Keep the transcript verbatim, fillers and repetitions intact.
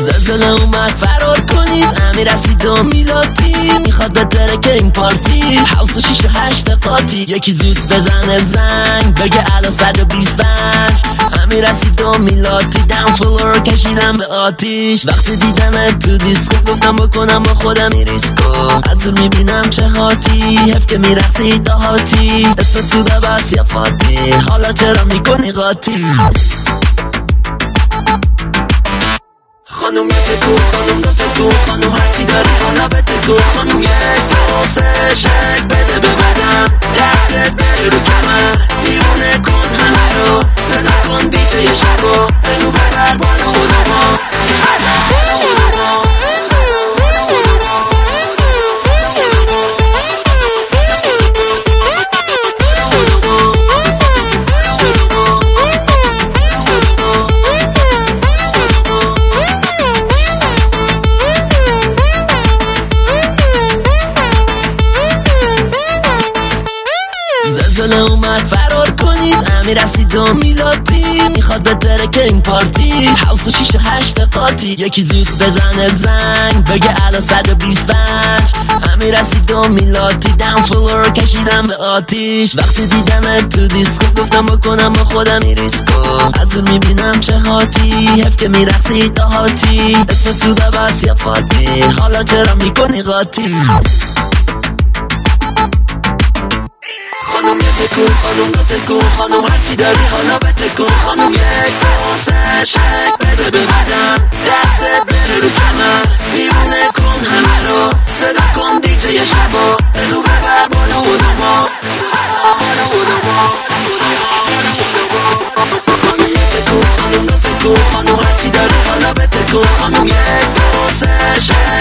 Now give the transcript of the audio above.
زلزله اومد فرار کنید، امیر رسید و میلاتی میخواد بتره که این پارتی حوص و شیش و هشت قاطی. یکی زود بزنه زنگ بگه الا صد و بیست و پنج. امیر رسید و میلاتی دنس فلور کشیدم به آتیش. وقتی دیدم تو دیسکو گفتم بکنم با خودم این ریسکو. از دور میبینم چه هاتی حف که میرقصی دهاتی. اسم تو ده بس یا فاتی حالا چرا میکنی قاطی؟ خانم یه تکو خانم دو تکو خانم هرچی داری حالا به تکو. خانم یک دو سه شک بده به بدن دستت بره رو کمر دیوونه کن همه رو صدا کن دیجه یه شبو بگو ببر بالا و دما بالا و دما. زلزله اومد فرار کنید، امیر رسید و میلاتی میخواد بتره که این پارتی حوص و شیش و هشت قاطی. یکی زود بزنه زنگ بگه الا صد و بیست و پنج. امیر رسید و میلاتی دنس فلور کشیدم به آتیش. وقتی دیدم تو دیسکو گفتم بکنم با خودم این ریسکو. از دور میبینم چه هاتی حف که میرقصی دهاتی. اسم تو ده بس یا فاتی حالا چرا میکنی قاطی؟ خانم یه تکو خانم دو تکو خانم هرچی داری حالا به تکو. خانم یک دو سه شک بده به بدن دستت بره رو کمر دیوونه کن همه رو صدا کن دیجه یه شبا بگو ببر بالا و دما بالا و دما. خانم یه تکو خانم دو تکو خانم هرچی داری حالا به تکو. خانم یک دو سه شک